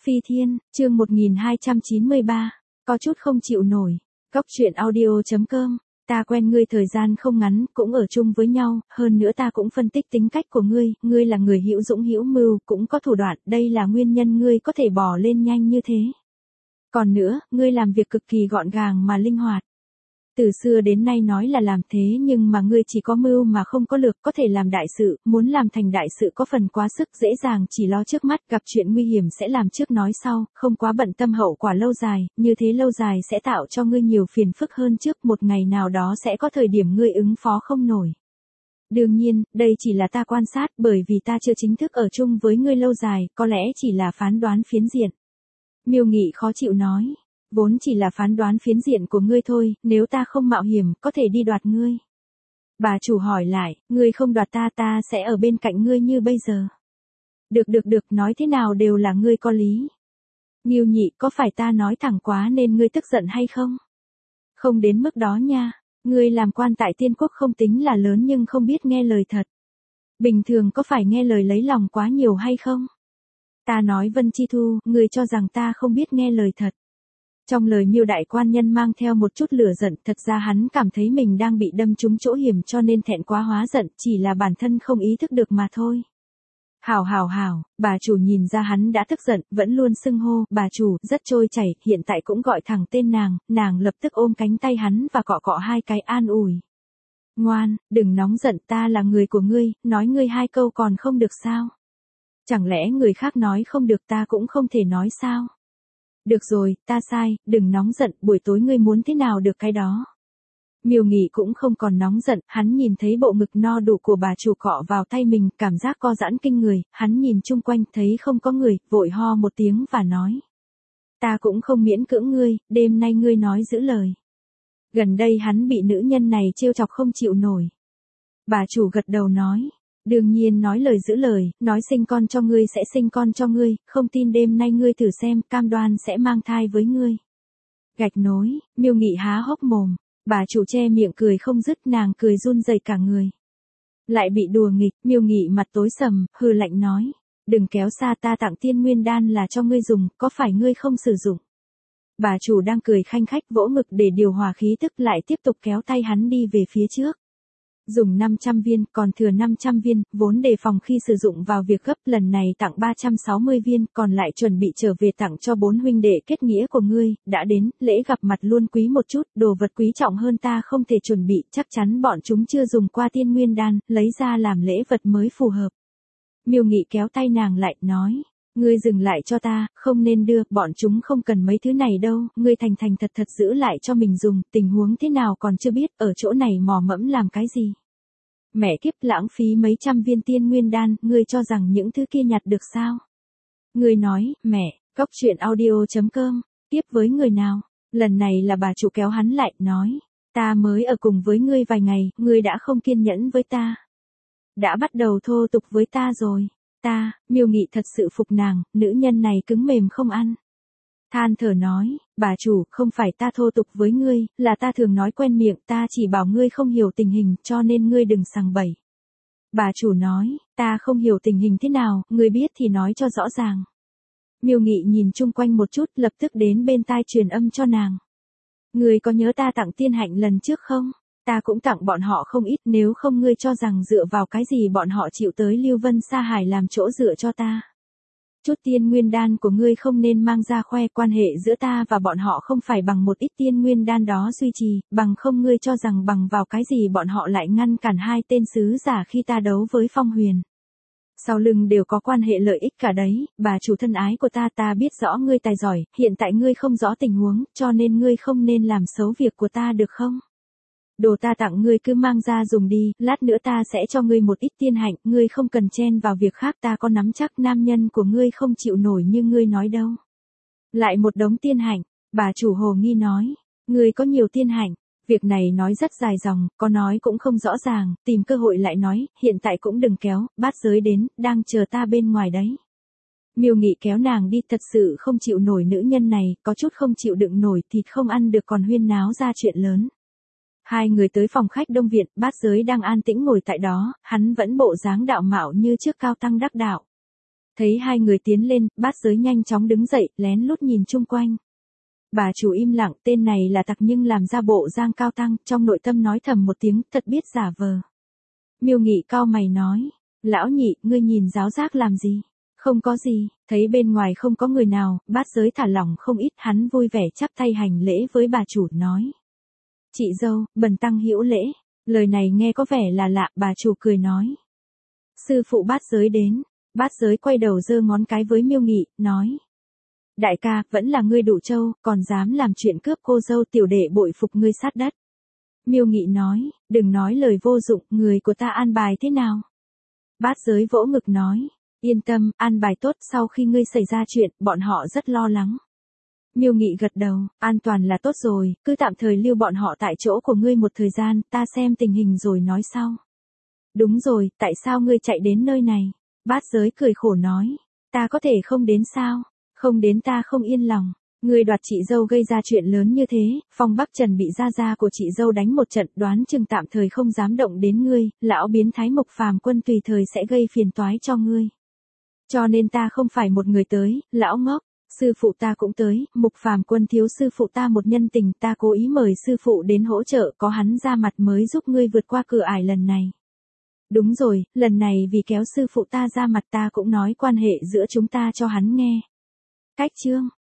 Phi Thiên, chương 1293, có chút không chịu nổi. Góc truyện audio.com, ta quen ngươi thời gian không ngắn, cũng ở chung với nhau, hơn nữa ta cũng phân tích tính cách của ngươi là người hữu dũng hữu mưu, cũng có thủ đoạn, đây là nguyên nhân ngươi có thể bò lên nhanh như thế. Còn nữa, ngươi làm việc cực kỳ gọn gàng mà linh hoạt. Từ xưa đến nay nói là làm thế nhưng mà ngươi chỉ có mưu mà không có lược, có thể làm đại sự, muốn làm thành đại sự có phần quá sức dễ dàng, chỉ lo trước mắt, gặp chuyện nguy hiểm sẽ làm trước nói sau, không quá bận tâm hậu quả lâu dài, như thế lâu dài sẽ tạo cho ngươi nhiều phiền phức hơn trước, một ngày nào đó sẽ có thời điểm ngươi ứng phó không nổi. Đương nhiên, đây chỉ là ta quan sát, bởi vì ta chưa chính thức ở chung với ngươi lâu dài, có lẽ chỉ là phán đoán phiến diện. Miêu Nghị khó chịu nói. Vốn chỉ là phán đoán phiến diện của ngươi thôi, nếu ta không mạo hiểm, có thể đi đoạt ngươi. Bà chủ hỏi lại, ngươi không đoạt ta sẽ ở bên cạnh ngươi như bây giờ. Được, nói thế nào đều là ngươi có lý. Miêu Nhị, có phải ta nói thẳng quá nên ngươi tức giận hay không? Không đến mức đó nha, ngươi làm quan tại Tiên Quốc không tính là lớn nhưng không biết nghe lời thật. Bình thường có phải nghe lời lấy lòng quá nhiều hay không? Ta nói Vân Chi Thu, ngươi cho rằng ta không biết nghe lời thật. Trong lời Miêu đại quan nhân mang theo một chút lửa giận, thật ra hắn cảm thấy mình đang bị đâm trúng chỗ hiểm cho nên thẹn quá hóa giận, chỉ là bản thân không ý thức được mà thôi. Hảo, bà chủ nhìn ra hắn đã tức giận, vẫn luôn xưng hô, bà chủ, rất trôi chảy, hiện tại cũng gọi thẳng tên nàng lập tức ôm cánh tay hắn và cọ cọ hai cái an ủi. Ngoan, đừng nóng giận, ta là người của ngươi, nói ngươi hai câu còn không được sao? Chẳng lẽ người khác nói không được ta cũng không thể nói sao? Được rồi, ta sai, đừng nóng giận, buổi tối ngươi muốn thế nào được cái đó. Miêu Nghị cũng không còn nóng giận, hắn nhìn thấy bộ ngực no đủ của bà chủ cọ vào tay mình, cảm giác co giãn kinh người, hắn nhìn chung quanh thấy không có người, vội ho một tiếng và nói. Ta cũng không miễn cưỡng ngươi, đêm nay ngươi nói giữ lời. Gần đây hắn bị nữ nhân này trêu chọc không chịu nổi. Bà chủ gật đầu nói. Đương nhiên nói lời giữ lời, nói sinh con cho ngươi sẽ sinh con cho ngươi, không tin đêm nay ngươi thử xem, cam đoan sẽ mang thai với ngươi. Gạch nối, Miêu Nghị há hốc mồm, bà chủ che miệng cười không dứt, nàng cười run rẩy cả người. Lại bị đùa nghịch, Miêu Nghị mặt tối sầm, hừ lạnh nói, đừng kéo xa, ta tặng Tiên Nguyên Đan là cho ngươi dùng, có phải ngươi không sử dụng? Bà chủ đang cười khanh khách vỗ ngực để điều hòa khí tức, lại tiếp tục kéo tay hắn đi về phía trước. Dùng 500 viên, còn thừa 500 viên, vốn đề phòng khi sử dụng vào việc gấp, lần này tặng 360 viên, còn lại chuẩn bị trở về tặng cho 4 huynh đệ kết nghĩa của ngươi, đã đến, lễ gặp mặt luôn quý một chút, đồ vật quý trọng hơn ta không thể chuẩn bị, chắc chắn bọn chúng chưa dùng qua Tiên Nguyên Đan, lấy ra làm lễ vật mới phù hợp. Miêu Nghị kéo tay nàng lại, nói, ngươi dừng lại cho ta, không nên đưa, bọn chúng không cần mấy thứ này đâu, ngươi thành thật giữ lại cho mình dùng, tình huống thế nào còn chưa biết, ở chỗ này mò mẫm làm cái gì. Mẹ kiếp, lãng phí mấy trăm viên Tiên Nguyên Đan, ngươi cho rằng những thứ kia nhặt được sao? Ngươi nói, mẹ, góc truyện audio.com, tiếp với người nào? Lần này là bà chủ kéo hắn lại, nói, ta mới ở cùng với ngươi vài ngày, ngươi đã không kiên nhẫn với ta. Đã bắt đầu thô tục với ta rồi. Miêu Nghị thật sự phục nàng, nữ nhân này cứng mềm không ăn. Than thở nói, bà chủ, không phải ta thô tục với ngươi, là ta thường nói quen miệng, ta chỉ bảo ngươi không hiểu tình hình, cho nên ngươi đừng sằng bậy. Bà chủ nói, ta không hiểu tình hình thế nào, ngươi biết thì nói cho rõ ràng. Miêu Nghị nhìn chung quanh một chút, lập tức đến bên tai truyền âm cho nàng. Ngươi có nhớ ta tặng Tiên Hạnh lần trước không? Ta cũng tặng bọn họ không ít, nếu không ngươi cho rằng dựa vào cái gì bọn họ chịu tới Lưu Vân Sa Hải làm chỗ dựa cho ta. Chút Tiên Nguyên Đan của ngươi không nên mang ra khoe, quan hệ giữa ta và bọn họ không phải bằng một ít Tiên Nguyên Đan đó duy trì, bằng không ngươi cho rằng bằng vào cái gì bọn họ lại ngăn cản hai tên sứ giả khi ta đấu với Phong Huyền. Sau lưng đều có quan hệ lợi ích cả đấy, bà chủ thân ái của ta biết rõ ngươi tài giỏi, hiện tại ngươi không rõ tình huống, cho nên ngươi không nên làm xấu việc của ta được không? Đồ ta tặng ngươi cứ mang ra dùng đi, lát nữa ta sẽ cho ngươi một ít Tiên Hạnh, ngươi không cần chen vào việc khác, ta có nắm chắc nam nhân của ngươi không chịu nổi như ngươi nói đâu. Lại một đống Tiên Hạnh, bà chủ hồ nghi nói, ngươi có nhiều Tiên Hạnh, việc này nói rất dài dòng, có nói cũng không rõ ràng, tìm cơ hội lại nói, hiện tại cũng đừng kéo, bát giới đến, đang chờ ta bên ngoài đấy. Miêu Nghị kéo nàng đi, thật sự không chịu nổi nữ nhân này, có chút không chịu đựng nổi, thịt không ăn được còn huyên náo ra chuyện lớn. Hai người tới phòng khách Đông Viện, Bát Giới đang an tĩnh ngồi tại đó, hắn vẫn bộ dáng đạo mạo như trước cao tăng đắc đạo. Thấy hai người tiến lên, Bát Giới nhanh chóng đứng dậy, lén lút nhìn chung quanh. Bà chủ im lặng, tên này là tặc nhưng làm ra bộ giang cao tăng, trong nội tâm nói thầm một tiếng, thật biết giả vờ. Miêu Nghị cau mày nói, lão nhị, ngươi nhìn giáo giác làm gì? Không có gì, thấy bên ngoài không có người nào, Bát Giới thả lỏng không ít, hắn vui vẻ chắp tay hành lễ với bà chủ nói. Chị dâu, bần tăng hữu lễ. Lời này nghe có vẻ là lạ, bà chủ cười nói. Sư phụ Bát Giới đến. Bát Giới quay đầu giơ ngón cái với Miêu Nghị, nói. Đại ca, vẫn là ngươi đủ trâu, còn dám làm chuyện cướp cô dâu, tiểu đệ bội phục ngươi sát đất. Miêu Nghị nói, đừng nói lời vô dụng, người của ta an bài thế nào? Bát Giới vỗ ngực nói, yên tâm, an bài tốt, sau khi ngươi xảy ra chuyện, bọn họ rất lo lắng. Miêu Nghị gật đầu, an toàn là tốt rồi, cứ tạm thời lưu bọn họ tại chỗ của ngươi một thời gian, ta xem tình hình rồi nói sau. Đúng rồi, tại sao ngươi chạy đến nơi này? Bát Giới cười khổ nói, ta có thể không đến sao? Không đến ta không yên lòng. Ngươi đoạt chị dâu gây ra chuyện lớn như thế, Phong Bắc Trần bị gia gia của chị dâu đánh một trận, đoán chừng tạm thời không dám động đến ngươi, lão biến thái Mục Phàm Quân tùy thời sẽ gây phiền toái cho ngươi. Cho nên ta không phải một người tới, lão ngốc, sư phụ ta cũng tới, Mục Phàm Quân thiếu sư phụ ta một nhân tình, ta cố ý mời sư phụ đến hỗ trợ, có hắn ra mặt mới giúp ngươi vượt qua cửa ải lần này. Đúng rồi, lần này vì kéo sư phụ ta ra mặt, ta cũng nói quan hệ giữa chúng ta cho hắn nghe. Cách chương